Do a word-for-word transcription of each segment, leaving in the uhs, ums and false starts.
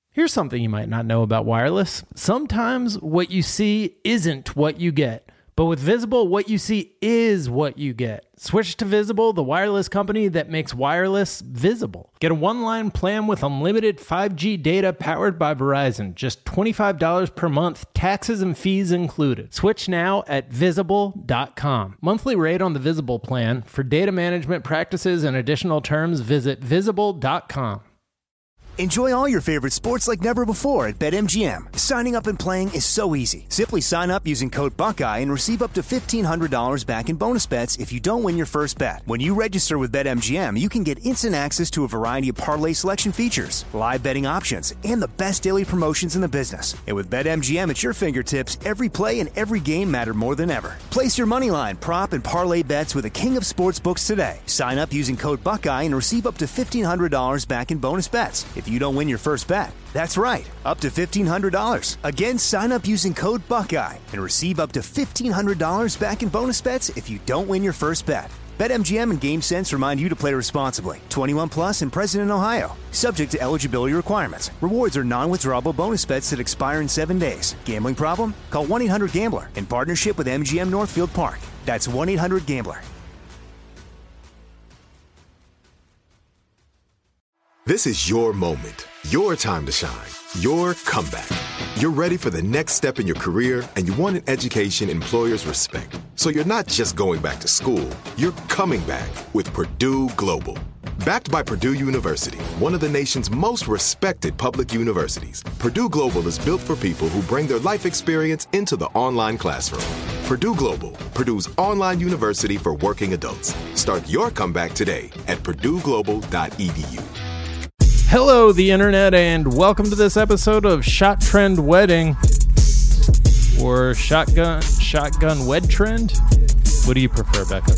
Here's something you might not know about wireless. Sometimes what you see isn't what you get. But with Visible, what you see is what you get. Switch to Visible, the wireless company that makes wireless visible. Get a one-line plan with unlimited five G data powered by Verizon. Just twenty-five dollars per month, taxes and fees included. Switch now at visible dot com. Monthly rate on the Visible plan. For data management practices and additional terms, visit visible dot com. Enjoy all your favorite sports like never before at BetMGM. Signing up and playing is so easy. Simply sign up using code Buckeye and receive up to fifteen hundred dollars back in bonus bets if you don't win your first bet. When you register with BetMGM, you can get instant access to a variety of parlay selection features, live betting options, and the best daily promotions in the business. And with BetMGM at your fingertips, every play and every game matter more than ever. Place your moneyline, prop, and parlay bets with the king of sportsbooks today. Sign up using code Buckeye and receive up to fifteen hundred dollars back in bonus bets if you don't win your first bet. That's right, up to fifteen hundred dollars. Again, sign up using code Buckeye and receive up to fifteen hundred dollars back in bonus bets if you don't win your first bet. BetMGM and GameSense remind you to play responsibly. twenty-one plus and present in Ohio. Subject to eligibility requirements. Rewards are non-withdrawable bonus bets that expire in seven days. Gambling problem? Call one eight hundred gambler in partnership with M G M Northfield Park. That's one eight hundred gambler. This is your moment, your time to shine, your comeback. You're ready for the next step in your career, and you want an education employers respect. So you're not just going back to school, you're coming back with Purdue Global. Backed by Purdue University, one of the nation's most respected public universities, Purdue Global is built for people who bring their life experience into the online classroom. Purdue Global, Purdue's online university for working adults. Start your comeback today at purdue global dot e d u. Hello, the internet, and welcome to this episode of Shot Trend Wedding, or Shotgun Shotgun Wed Trend. What do you prefer, Becca?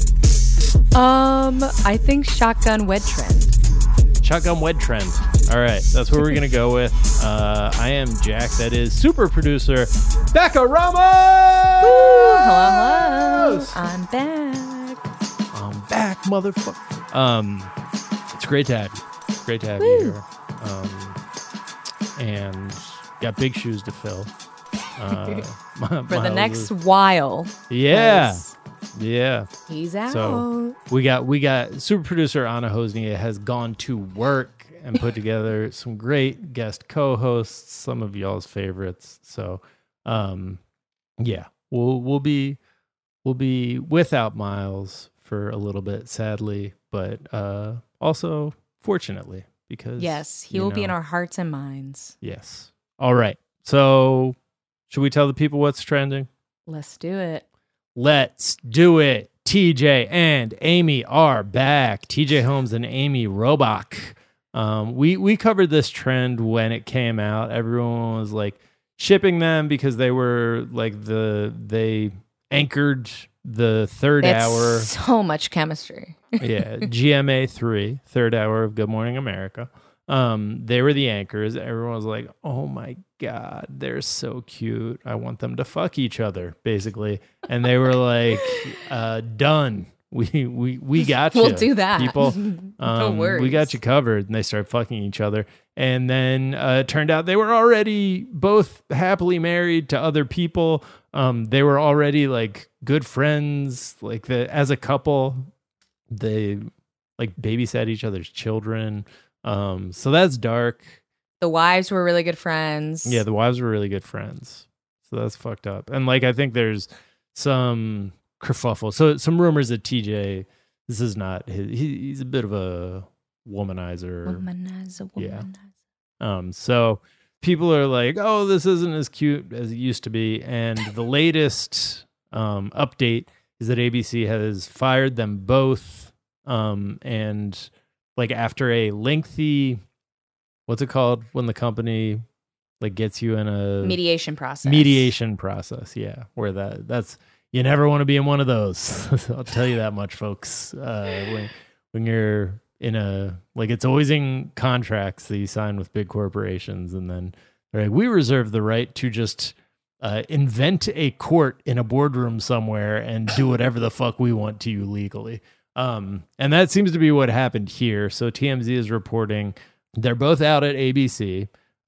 Um, I think Shotgun Wed Trend. Shotgun Wed Trend. All right, that's what we're gonna go with. Uh, I am Jack. That is super producer Becca Ramos. Ooh, hello, hello. I'm back. I'm back, motherfucker. Um, it's great to have you. Great to have Woo. you here. Um, and got big shoes to fill. Uh, For the next is, while. Yeah. Yeah. He's out. So we got, we got super producer Anna Hosnia has gone to work and put together some great guest co-hosts, some of y'all's favorites. So, um, yeah, we'll, we'll be, we'll be without Miles for a little bit, sadly, but, uh, also, fortunately, because yes, he will know, be in our hearts and minds. Yes. All right. So, should we tell the people what's trending? Let's do it. Let's do it. T J and Amy are back. T J Holmes and Amy Robach. Um, we we covered this trend when it came out. Everyone was like shipping them because they were like the they anchored the third That's hour. So much chemistry. Yeah, G M A three, third hour of Good Morning America. Um, they were the anchors. Everyone was like, "Oh my god, they're so cute. I want them to fuck each other," basically. And they were like, uh, "Done. We we we got you. We'll do that, people. Um, no worries. We got you covered." And they started fucking each other. And then uh, it turned out they were already both happily married to other people. Um, they were already like good friends, like the as a couple. They like babysat each other's children. Um, so that's dark. The wives were really good friends. Yeah, the wives were really good friends. So that's fucked up. And like I think there's some kerfuffle. So some rumors that T J, this is not his. He, he's a bit of a womanizer. Womanizer, womanizer. Yeah. Um. So people are like, "Oh, this isn't as cute as it used to be." And the latest um update is that A B C has fired them both. Um, and like after a lengthy, what's it called when the company like gets you in a mediation process, mediation process. Yeah. Where that, that's, you never want to be in one of those. I'll tell you that much, folks. Uh, when, when you're in a, like it's always in contracts that you sign with big corporations. And then they're like, we reserve the right to just Uh, invent a court in a boardroom somewhere and do whatever the fuck we want to you legally. Um, and that seems to be what happened here. So T M Z is reporting they're both out at A B C.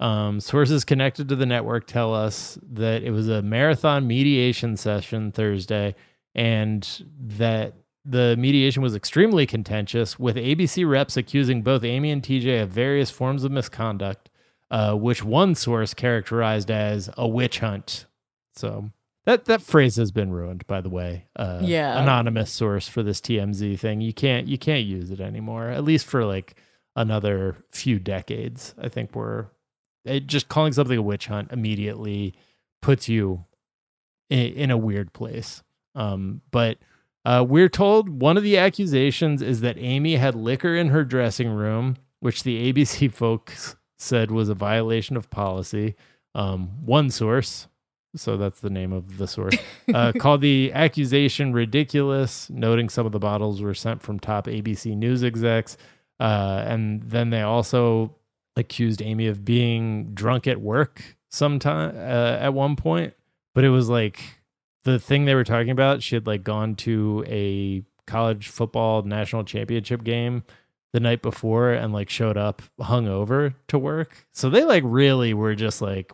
Um, sources connected to the network tell us that it was a marathon mediation session Thursday, and that the mediation was extremely contentious, with A B C reps accusing both Amy and T J of various forms of misconduct, uh, which one source characterized as a witch hunt. So that that phrase has been ruined, by the way. Uh, Yeah. Anonymous source for this T M Z thing. You can't you can't use it anymore, at least for like another few decades. I think we're it, just calling something a witch hunt immediately puts you in, in a weird place. Um, but uh, we're told one of the accusations is that Amy had liquor in her dressing room, which the A B C folks said was a violation of policy. Um, one source, so that's the name of the source, uh, called the accusation ridiculous, noting some of the bottles were sent from top A B C News execs. Uh, and then they also accused Amy of being drunk at work sometime uh, at one point. But it was like the thing they were talking about, she had like gone to a college football national championship game the night before and like showed up hungover to work. So they like really were just like,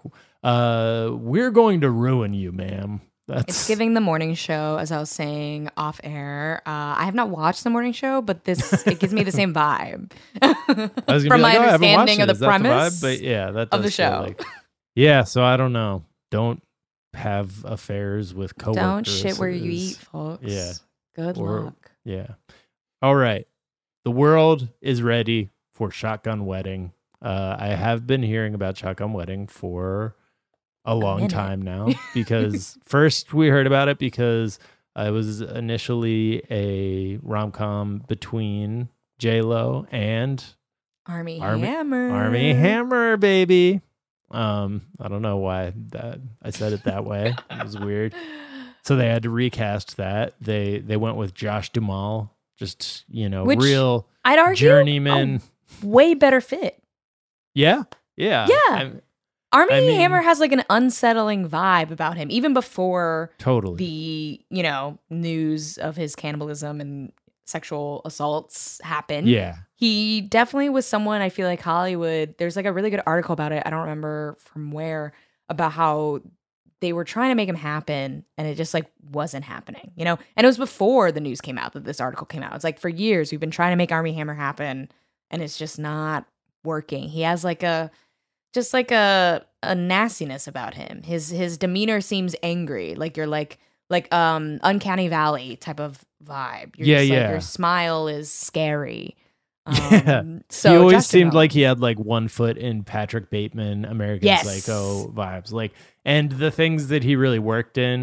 uh, we're going to ruin you, ma'am. That's It's giving the morning show, as I was saying off air. Uh, I have not watched the morning show, but this it gives me the same vibe. I was gonna From be my like, oh, I haven't watched understanding it. of the Is that premise vibe? But yeah, that of does the feel show. like- yeah, so I don't know. Don't have affairs with coworkers. Don't shit where you is- eat, folks. yeah. Good Or- luck. Yeah. All right. The world is ready for Shotgun Wedding. Uh, I have been hearing about Shotgun Wedding for a long minute. time now, because first we heard about it because uh, it was initially a rom-com between J-Lo and Army, Army- Hammer. Army Hammer, baby. Um, I don't know why that I said it that way. It was weird. So they had to recast that. They they went with Josh Duhamel, just, you know, Which real I'd argue journeyman. a way better fit. Yeah, yeah, Yeah. I'm- Army I mean- Hammer has like an unsettling vibe about him, even before totally. the, you know, news of his cannibalism and sexual assaults happened. yeah, He definitely was someone, I feel like Hollywood, there's like a really good article about it. I don't remember from where, about how they were trying to make him happen and it just like wasn't happening, you know? And it was before the news came out that this article came out. It's like for years we've been trying to make Army Hammer happen and it's just not working. He has like a, just like a a nastiness about him. His his demeanor seems angry. Like you're like like um Uncanny Valley type of vibe. You're Yeah, just like, yeah. your smile is scary. Um, Yeah. So he always Josh seemed Duhamel. like he had like one foot in Patrick Bateman, American Yes. Psycho vibes. Like, and the things that he really worked in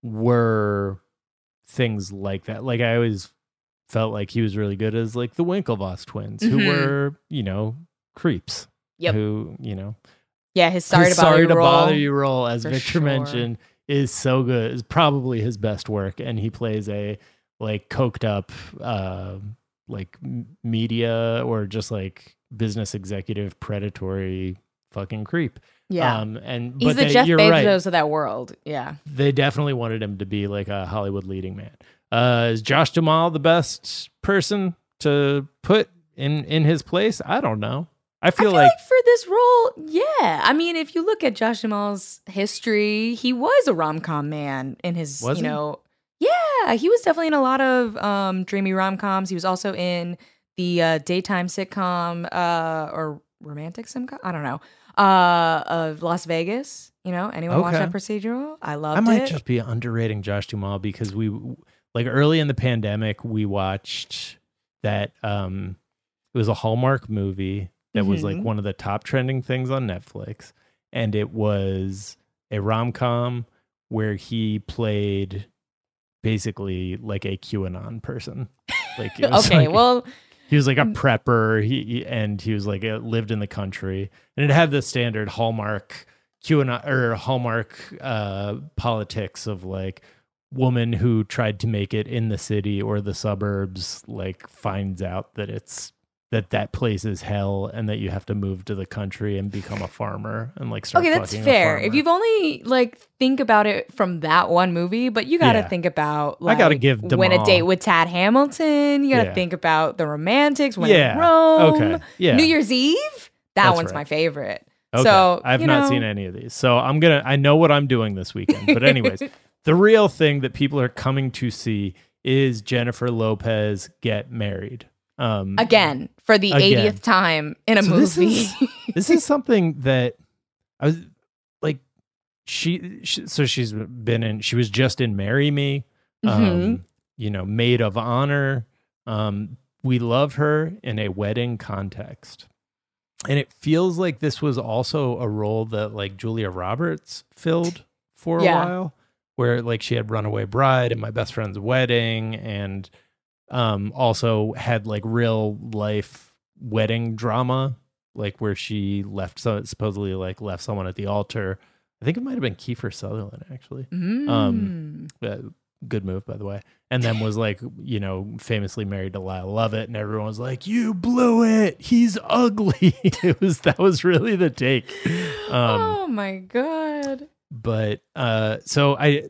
were things like that. Like, I always felt like he was really good as like the Winklevoss twins, who Mhm. were, you know, creeps. Yep. Who, you know, Yeah, his sorry his to bother sorry you to role. bother you role, as for Victor sure. mentioned, is so good. Is probably his best work, and he plays a like coked up, uh, like m- media or just like business executive, predatory fucking creep. Yeah. Um, and He's but the they, Jeff you're Bezos right. of that world. Yeah. They definitely wanted him to be like a Hollywood leading man. Uh, is Josh Duhamel the best person to put in in his place? I don't know. I I feel, feel like, like, for this role, yeah. I mean, if you look at Josh Duhamel's history, he was a rom-com man in his, Was you he? know, yeah, he was definitely in a lot of um, dreamy rom-coms. He was also in the uh, daytime sitcom uh, or romantic sitcom, I don't know, uh, of Las Vegas. You know, anyone watch Okay. that procedural? I loved I might it. just be underrating Josh Duhamel because we like early in the pandemic we watched that um it was a Hallmark movie that was like Mhm. one of the top trending things on Netflix, and it was a rom-com where he played basically like a QAnon person. Like it was Okay, like- well, he was like a prepper, he, he- and he was like uh, lived in the country, and it had the standard Hallmark QAnon or Hallmark uh, politics of like woman who tried to make it in the city or the suburbs, like finds out that it's that that place is hell and that you have to move to the country and become a farmer and like start. okay, that's fucking a fair. If farmer. you've only like think about it from that one movie, but you got to Yeah. think about I like gotta give When a Duhamel- Date with Tad Hamilton. You got to Yeah. think about The Romantics, When Yeah. in Rome, Okay. Yeah. New Year's Eve. That That's one's right. my favorite. Okay. So I've you not know. seen any of these. So I'm going to, I know what I'm doing this weekend. But anyways, the real thing that people are coming to see is Jennifer Lopez get married. Um, Again, for the Again. eightieth time in a So movie. This is, this is something that I was like, she, she, so she's been in, she was just in Marry Me, um, Mhm. you know, Maid of Honor. Um, we love her in a wedding context. And it feels like this was also a role that like Julia Roberts filled for a Yeah. while, where like she had Runaway Bride and My Best Friend's Wedding, and um, also had like real life wedding drama, like where she left, so supposedly like left someone at the altar. I think it might have been Kiefer Sutherland actually. Um, Mm. uh, good move, by the way. And then was like, you know, famously married to Lyle Lovett, and everyone was like, "You blew it. He's ugly." It was that was really the take. Um, oh my god. but uh, so I,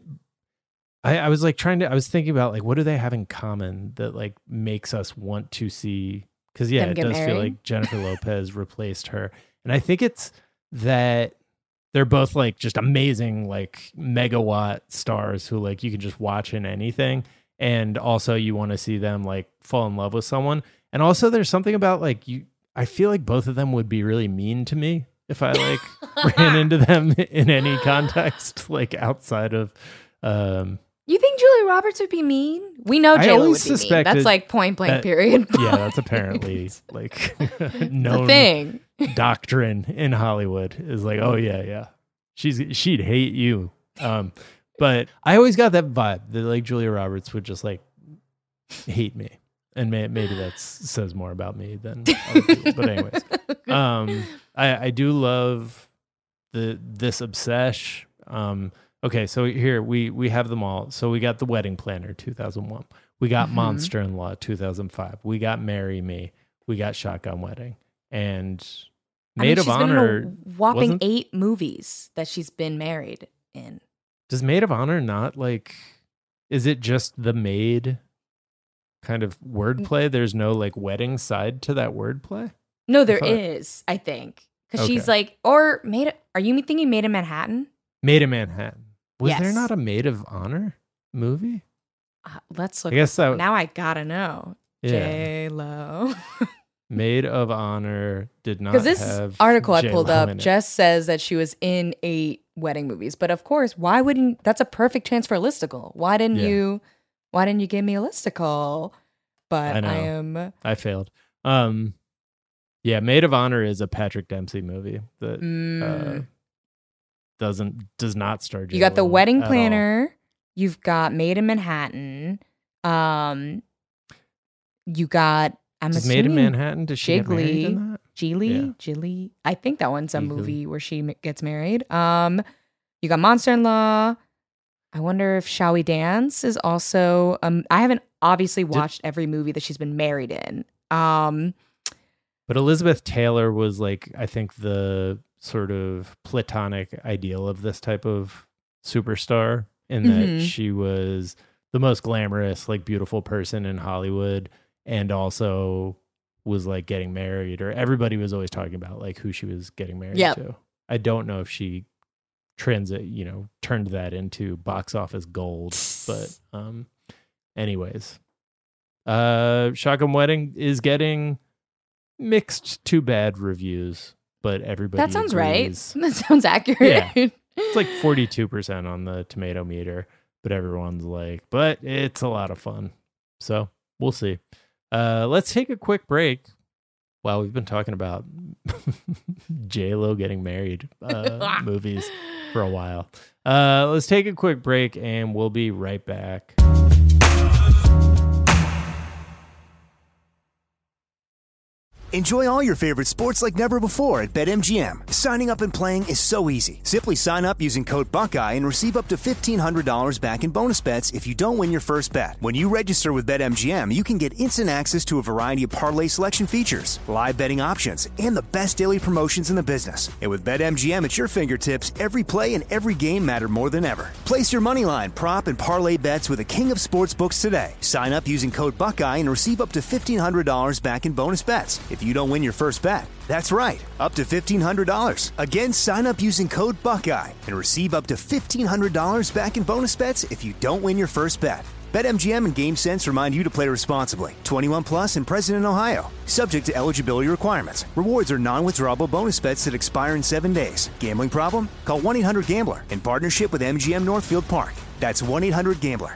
I, I was like trying to. I was thinking about like, what do they have in common that like makes us want to see? Because yeah, Them it get does feel married? like Jennifer Lopez replaced her, and I think it's that they're both like just amazing, like megawatt stars who like you can just watch in anything. And also you want to see them like fall in love with someone. And also there's something about like you, I feel like both of them would be really mean to me if I like ran into them in any context, like outside of, um, You think Julia Roberts would be mean? We know I J Lo would always be mean. suspected That's like point blank that- period. yeah, that's apparently like the known thing. doctrine in Hollywood is like, oh yeah, yeah, she's she'd hate you. Um, but I always got that vibe that like Julia Roberts would just like hate me, and may, maybe that says more about me than other people. But anyways, um, I I do love the this obsession. Um, okay, so here we we have them all. So we got The Wedding Planner two thousand one. We got Mhm. Monster-in-Law two thousand five. We got Marry Me. We got Shotgun Wedding. And I mean, Maid of she's been in Honor. a whopping wasn't- eight movies that she's been married in. Does Maid of Honor not like, is it just the maid kind of wordplay? There's no like wedding side to that wordplay? No, there thought- is, I think. Because she's Okay. like, or made, are you thinking Made in Manhattan? Maid of Manhattan. Was there Yes. not a Maid of Honor movie? Uh, let's look. I guess that Now I gotta know. yeah. J Lo. Maid of Honor did not Because this have article I J-Lo pulled up in it. just says that she was in eight wedding movies. But of course, why wouldn't that's a perfect chance for a listicle? Why didn't Yeah. you why didn't you give me a listicle? But I know. I am I failed. Um, yeah, Maid of Honor is a Patrick Dempsey movie that mm, uh, doesn't does not star. you got the J-Lo wedding at all. planner, you've got Made in Manhattan, um you got I'm Does Maid in assuming Manhattan? Does she get married Jiggly. in that? Gilly, Yeah. Gilly. I think that one's a Jiggly. movie where she m- gets married. Um, you got Monster-in-Law. I wonder if Shall We Dance is also. Um, I haven't obviously watched every movie that she's been married in. Um, But Elizabeth Taylor was like, I think the sort of platonic ideal of this type of superstar, in that Mhm. she was the most glamorous, like beautiful person in Hollywood, and also was like getting married, or everybody was always talking about like who she was getting married Yep. to. I don't know if she transit, you know, turned that into box office gold, but um, anyways, uh, Shotgun Wedding is getting mixed to bad reviews, but everybody that sounds right. agrees. That sounds accurate. Yeah. It's like forty-two percent on the tomato meter, but everyone's like, but it's a lot of fun. So we'll see. Uh, let's take a quick break. Wow, we've been talking about J-Lo getting married uh, movies for a while. Uh, let's take a quick break and we'll be right back. Enjoy all your favorite sports like never before at BetMGM. Signing up and playing is so easy. Simply sign up using code Buckeye and receive up to fifteen hundred dollars back in bonus bets if you don't win your first bet. When you register with BetMGM, you can get instant access to a variety of parlay selection features, live betting options, and the best daily promotions in the business. And with BetMGM at your fingertips, every play and every game matter more than ever. Place your moneyline, prop, and parlay bets with the king of sportsbooks today. Sign up using code Buckeye and receive up to fifteen hundred dollars back in bonus bets. if you don't win your first bet. That's right, up to fifteen hundred dollars. Again, sign up using code Buckeye and receive up to fifteen hundred dollars back in bonus bets if you don't win your first bet. BetMGM and GameSense remind you to play responsibly. twenty-one plus and present in Ohio. Subject to eligibility requirements. Rewards are non-withdrawable bonus bets that expire in seven days. Gambling problem? Call one eight hundred gambler in partnership with M G M Northfield Park. That's one eight hundred gambler.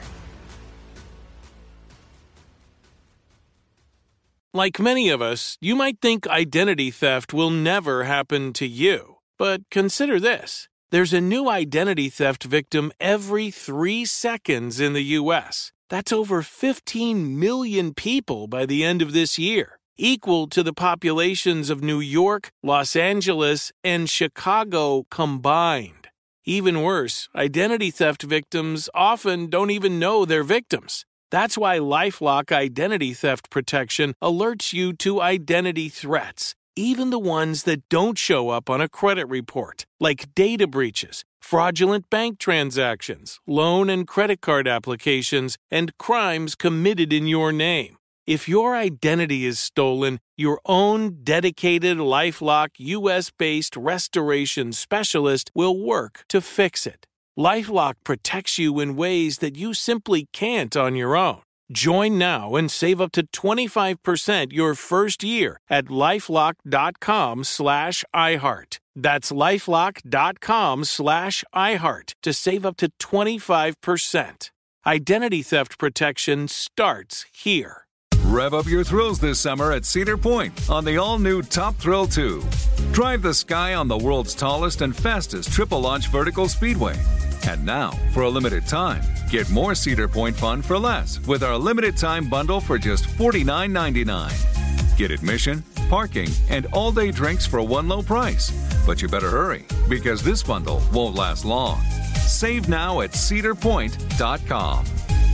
Like many of us, you might think identity theft will never happen to you. But consider this. There's a new identity theft victim every three seconds in the U S. That's over fifteen million people by the end of this year, equal to the populations of New York, Los Angeles, and Chicago combined. Even worse, identity theft victims often don't even know they're victims. That's why LifeLock Identity Theft Protection alerts you to identity threats, even the ones that don't show up on a credit report, like data breaches, fraudulent bank transactions, loan and credit card applications, and crimes committed in your name. If your identity is stolen, your own dedicated LifeLock U S-based restoration specialist will work to fix it. LifeLock protects you in ways that you simply can't on your own. Join now and save up to twenty-five percent your first year at LifeLock.com slash iHeart. That's LifeLock.com slash iHeart to save up to twenty-five percent. Identity theft protection starts here. Rev up your thrills this summer at Cedar Point on the all-new Top Thrill two. Drive the sky on the world's tallest and fastest triple-launch vertical speedway. And now, for a limited time, get more Cedar Point fun for less with our limited-time bundle for just forty-nine ninety-nine. Get admission, parking, and all-day drinks for one low price. But you better hurry, because this bundle won't last long. Save now at cedar point dot com.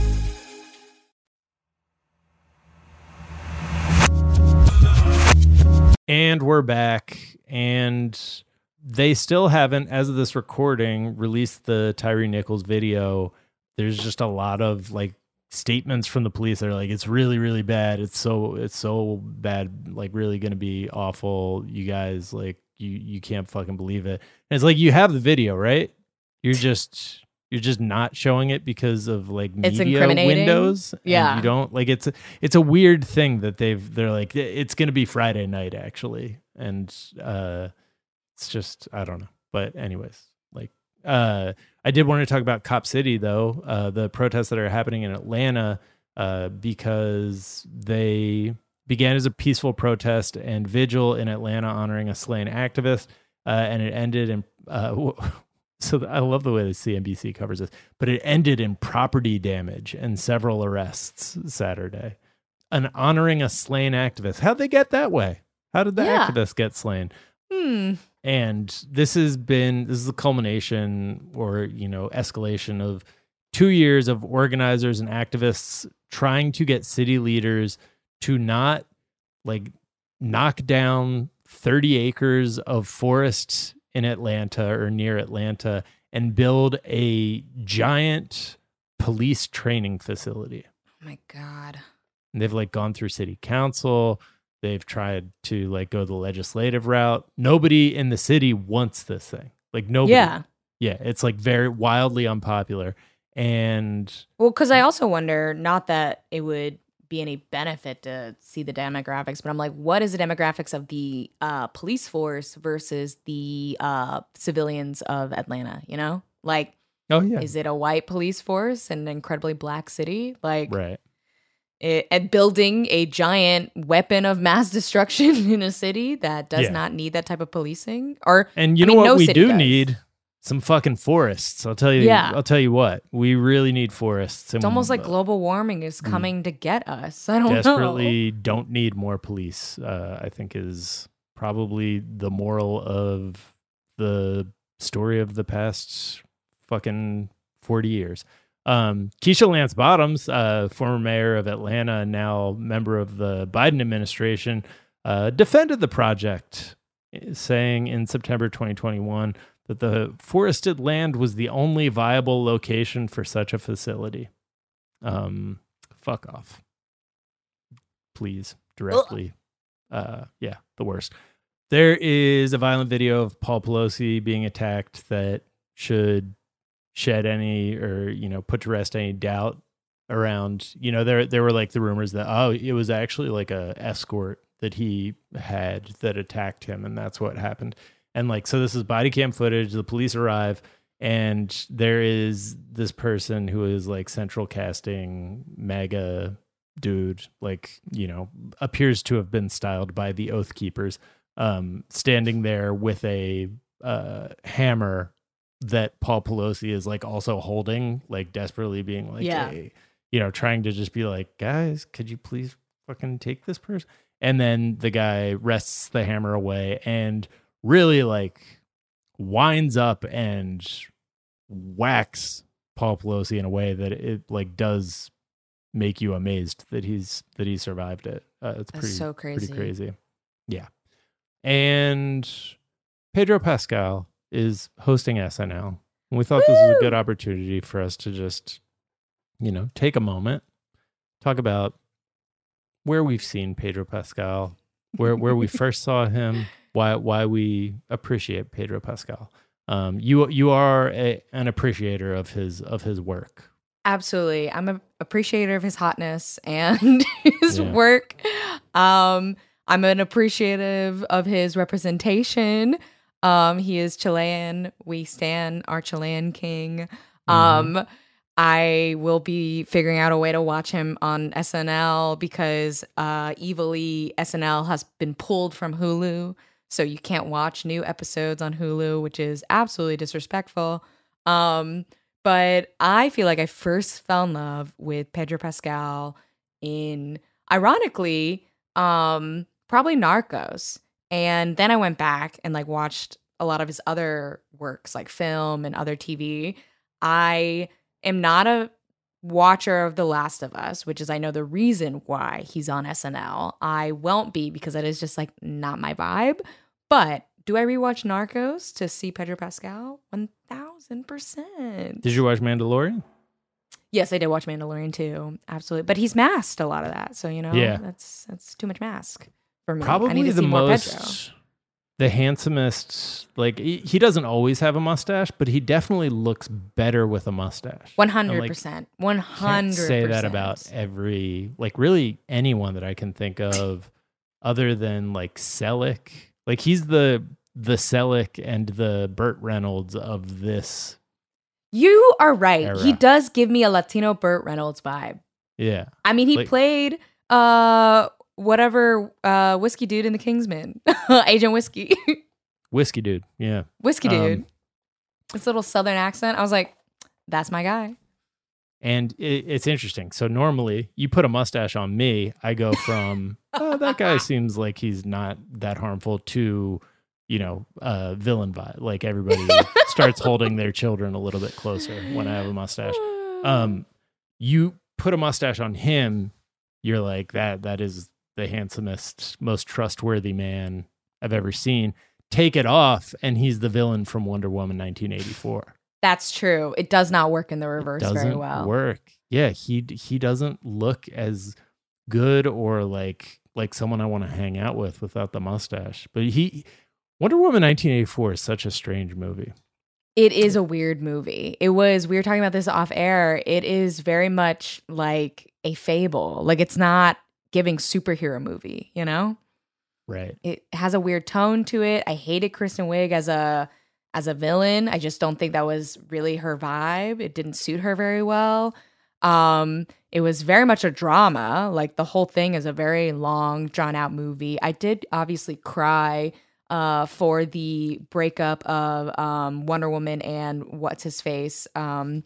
And we're back, and they still haven't, as of this recording, released the Tyree Nichols video. There's just a lot of like statements from the police that are like, it's really, really bad. It's so, it's so bad, like really going to be awful. You guys, like, you, you can't fucking believe it. And it's like, you have the video, right? You're just, you're just not showing it because of like It's media incriminating. windows. And Yeah. you don't like, it's, it's a weird thing that they've, they're like, it's going to be Friday night actually. And, uh, it's just, I don't know. But anyways, like, uh, I did want to talk about Cop City though, uh, the protests that are happening in Atlanta, uh, because they began as a peaceful protest and vigil in Atlanta honoring a slain activist. Uh, and it ended in, uh, so I love the way the C N B C covers this, but it ended in property damage and several arrests Saturday. And honoring a slain activist. How'd they get that way? How did the Yeah. activist get slain? Hmm. And this has been, this is the culmination or, you know, escalation of two years of organizers and activists trying to get city leaders to not like knock down thirty acres of forest in Atlanta or near Atlanta and build a giant police training facility. Oh my God. And they've like gone through city council. They've tried to like go the legislative route. Nobody in the city wants this thing. Like nobody. Yeah. Yeah. It's like very wildly unpopular. And Well, because I also wonder, not that it would be any benefit to see the demographics, but I'm like, what is the demographics of the uh, police force versus the uh, civilians of Atlanta? You know, like, oh yeah, is it a white police force in an incredibly black city? Like, right. it, and building a giant weapon of mass destruction in a city that does Yeah. not need that type of policing? Or And you I know mean, what no we city do does. need? Some fucking forests. I'll tell you. Yeah. I'll tell you what. We really need forests. It's almost like global warming is coming to get us. I don't know. desperately don't need more police. Uh, I think is probably the moral of the story of the past fucking forty years. Um, Keisha Lance Bottoms, uh, former mayor of Atlanta, now member of the Biden administration, uh, defended the project, saying in September twenty twenty-one that the forested land was the only viable location for such a facility. Um, fuck off. Please, directly Uh, yeah, the worst. There is a violent video of Paul Pelosi being attacked that should shed any or, you know, put to rest any doubt around, you know, there there were like the rumors that, oh, it was actually like a escort that he had that attacked him, and that's what happened. And like, so this is body cam footage. The police arrive, and there is this person who is like central casting MAGA dude, like, you know, appears to have been styled by the Oath Keepers, um, standing there with a uh, hammer that Paul Pelosi is like also holding, like desperately being like, yeah. hey, you know, trying to just be like, guys, could you please fucking take this person? And then the guy wrests the hammer away and really like winds up and whacks Paul Pelosi in a way that it like does make you amazed that he's that he survived it. Uh, it's That's pretty so crazy. pretty crazy. Yeah. And Pedro Pascal is hosting S N L. And we thought Woo! This was a good opportunity for us to just, you know, take a moment, talk about where we've seen Pedro Pascal, where where we first saw him, why why we appreciate Pedro Pascal. Um, you you are a, an appreciator of his of his work. Absolutely, I'm an appreciator of his hotness and his Yeah. work. Um, I'm an appreciative of his representation. Um, he is Chilean. We stan our Chilean king. Um, Mhm. I will be figuring out a way to watch him on S N L because uh, evilly S N L has been pulled from Hulu. So you can't watch new episodes on Hulu, which is absolutely disrespectful. Um, but I feel like I first fell in love with Pedro Pascal in, ironically, um, probably Narcos. And then I went back and like watched a lot of his other works, like film and other T V. I am not a watcher of The Last of Us, which is, I know, the reason why he's on S N L. I won't be because that is just like not my vibe. But do I rewatch Narcos to see Pedro Pascal? one thousand percent. Did you watch Mandalorian? Yes, I did watch Mandalorian too. Absolutely. But he's masked a lot of that. So, you know, Yeah. that's that's too much mask for me. I need Probably to the see more Pedro. most, the handsomest. Like he, he doesn't always have a mustache, but he definitely looks better with a mustache. one hundred percent. one hundred percent. Can't say that about every, like really anyone that I can think of other than like Selleck. Like he's the the Selleck and the Burt Reynolds of this. You are right. era. He does give me a Latino Burt Reynolds vibe. Yeah. I mean, he Like- played uh whatever uh whiskey dude in the Kingsman. Agent Whiskey. Whiskey dude. Yeah. Whiskey dude. Um, This little southern accent. I was like, that's my guy. And it, it's interesting. So normally you put a mustache on me, I go from, oh, that guy seems like he's not that harmful to, you know, uh, villain vibe. Like everybody starts holding their children a little bit closer when I have a mustache. Um, you put a mustache on him, you're like, that. that is the handsomest, most trustworthy man I've ever seen. Take it off, and he's the villain from Wonder Woman nineteen eighty-four. That's true. It does not work in the reverse Doesn't very well. work. Yeah, he he doesn't look as good or like like someone I want to hang out with without the mustache. But he Wonder Woman nineteen eighty-four is such a strange movie. It is a weird movie. It was, we were talking about this off air. It is very much like a fable. Like it's not giving superhero movie, you know? Right. It has a weird tone to it. I hated Kristen Wiig as a as a villain. I just don't think that was really her vibe. It didn't suit her very well. Um, it was very much a drama. Like the whole thing is a very long, drawn out movie. I did obviously cry uh, for the breakup of um, Wonder Woman and what's his face, um,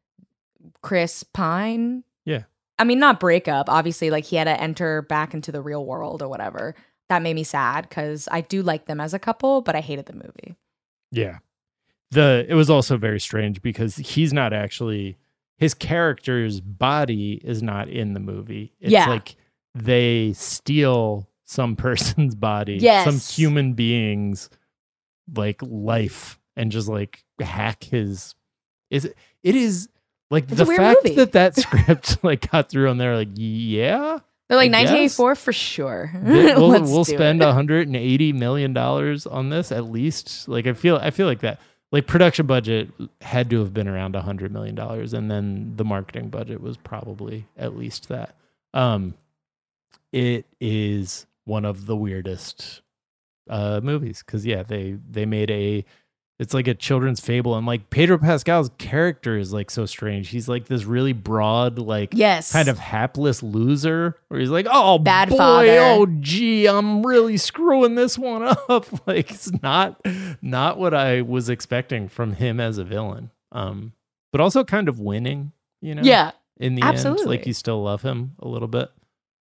Chris Pine. Yeah. I mean, not breakup. Obviously, like he had to enter back into the real world or whatever. That made me sad because I do like them as a couple, but I hated the movie. Yeah. The it was also very strange because he's not actually, his character's body is not in the movie. It's Yeah. like they steal some person's body, Yes. some human being's like life, and just like hack his. Is it? It is like It's the a weird fact movie. that that script like got through and they're like, yeah, They're like I nineteen eighty-four guess. for sure. we'll Let's we'll do spend it. one hundred eighty million dollars on this at least. Like I feel I feel like that. Like production budget had to have been around one hundred million dollars, and then the marketing budget was probably at least that. Um, it is one of the weirdest uh, movies because yeah, they they made a. It's like a children's fable, and like Pedro Pascal's character is like so strange. He's like this really broad, like Yes. kind of hapless loser, where he's like, "Oh, Bad boy, father. oh gee, I'm really screwing this one up." Like it's not not what I was expecting from him as a villain. Um, but also kind of winning, you know. Yeah. In the absolutely. end, like you still love him a little bit.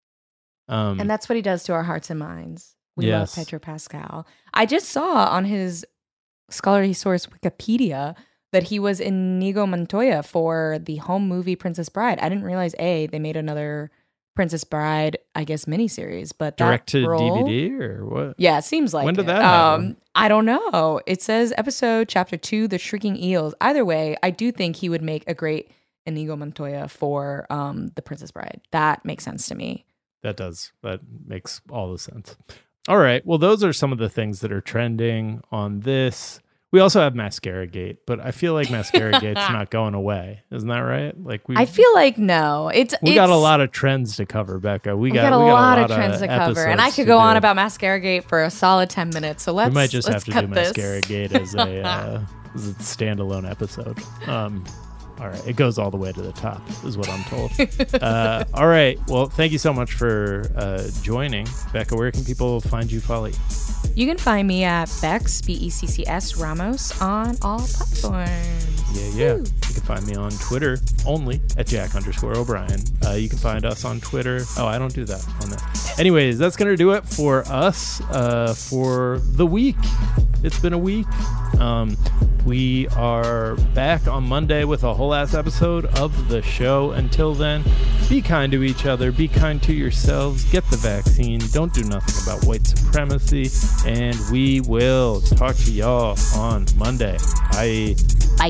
Um, And that's what he does to our hearts and minds. We Yes. love Pedro Pascal. I just saw on his scholarly source Wikipedia that he was Inigo Montoya for the home movie Princess Bride. I didn't realize A, they made another Princess Bride, I guess, miniseries, but that direct to role, D V D or what? yeah, it seems like When did it. that happen? Um, I don't know. It says episode chapter two, The Shrieking Eels. Either way, I do think he would make a great Inigo Montoya for um, the Princess Bride. That makes sense to me. That does. That makes all the sense. All right. Well, those are some of the things that are trending on this. We also have Mascara Gate, but I feel like Mascara Gate's not going away. Isn't that right? Like we I feel like no. It's we it's, got a lot of trends to cover, Becca. We, We got, got, a, we got lot a of trends to cover, and I episodes could to go do. on about Mascara Gate for a solid ten minutes. So let's We might just let's have to cut do this. Mascara Gate as a uh, as a standalone episode. Um, all right, it goes all the way to the top, is what I'm told. uh, all right, well, thank you so much for uh, joining, Becca. Where can people find you, follow you? You can find me at Bex B E C C S Ramos on all platforms. Yeah, yeah. You can find me on Twitter only at Jack underscore O'Brien. Uh, you can find us on Twitter. Oh, I don't do that on that. Anyways, that's going to do it for us uh, for the week. It's been a week. Um, we are back on Monday with a whole ass episode of the show. Until then, be kind to each other. Be kind to yourselves. Get the vaccine. Don't do nothing about white supremacy. And we will talk to y'all on Monday. Bye. Bye.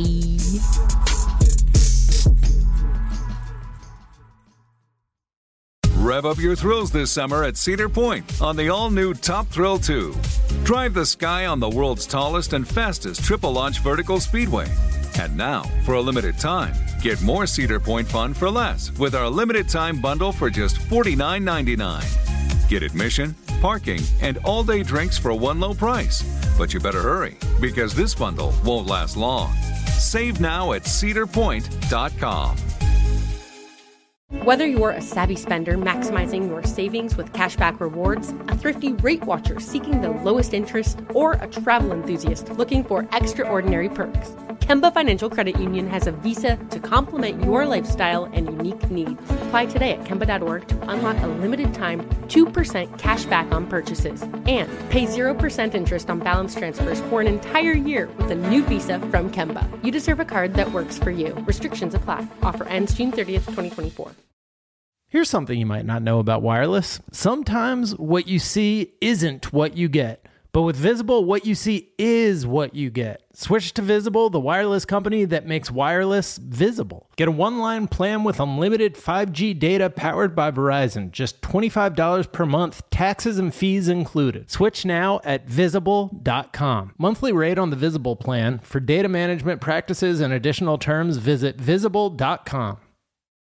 Rev up your thrills this summer at Cedar Point on the all-new Top Thrill two. Drive the sky on the world's tallest and fastest triple-launch vertical speedway. And now, for a limited time, get more Cedar Point fun for less with our limited-time bundle for just forty-nine ninety-nine. Get admission, parking, and all-day drinks for one low price. But you better hurry, because this bundle won't last long. Save now at cedar point dot com. Whether you're a savvy spender maximizing your savings with cashback rewards, a thrifty rate watcher seeking the lowest interest, or a travel enthusiast looking for extraordinary perks, Kemba Financial Credit Union has a visa to complement your lifestyle and unique needs. Apply today at Kemba dot org to unlock a limited time two percent cash back on purchases and pay zero percent interest on balance transfers for an entire year with a new visa from Kemba. You deserve a card that works for you. Restrictions apply. Offer ends June thirtieth, twenty twenty-four. Here's something you might not know about wireless. Sometimes what you see isn't what you get. But with Visible, what you see is what you get. Switch to Visible, the wireless company that makes wireless visible. Get a one-line plan with unlimited five G data powered by Verizon. Just twenty-five dollars per month, taxes and fees included. Switch now at visible dot com. Monthly rate on the Visible plan. For data management practices and additional terms, visit visible dot com.